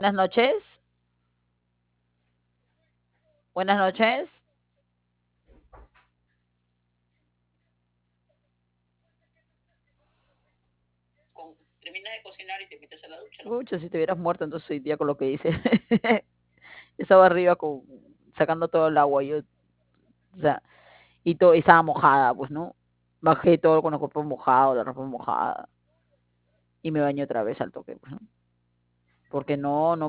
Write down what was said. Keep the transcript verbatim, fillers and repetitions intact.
Buenas noches. Buenas noches. Con, terminas de cocinar y te metes a la ducha, ¿no? Pucha, si te hubieras muerto entonces hoy día con lo que dice. Estaba arriba con, sacando todo el agua, yo, o sea, y, todo, y estaba mojada, pues, ¿no? Bajé todo con el cuerpo mojado, la ropa mojada, y me bañé otra vez al toque, pues, ¿no? Porque no, no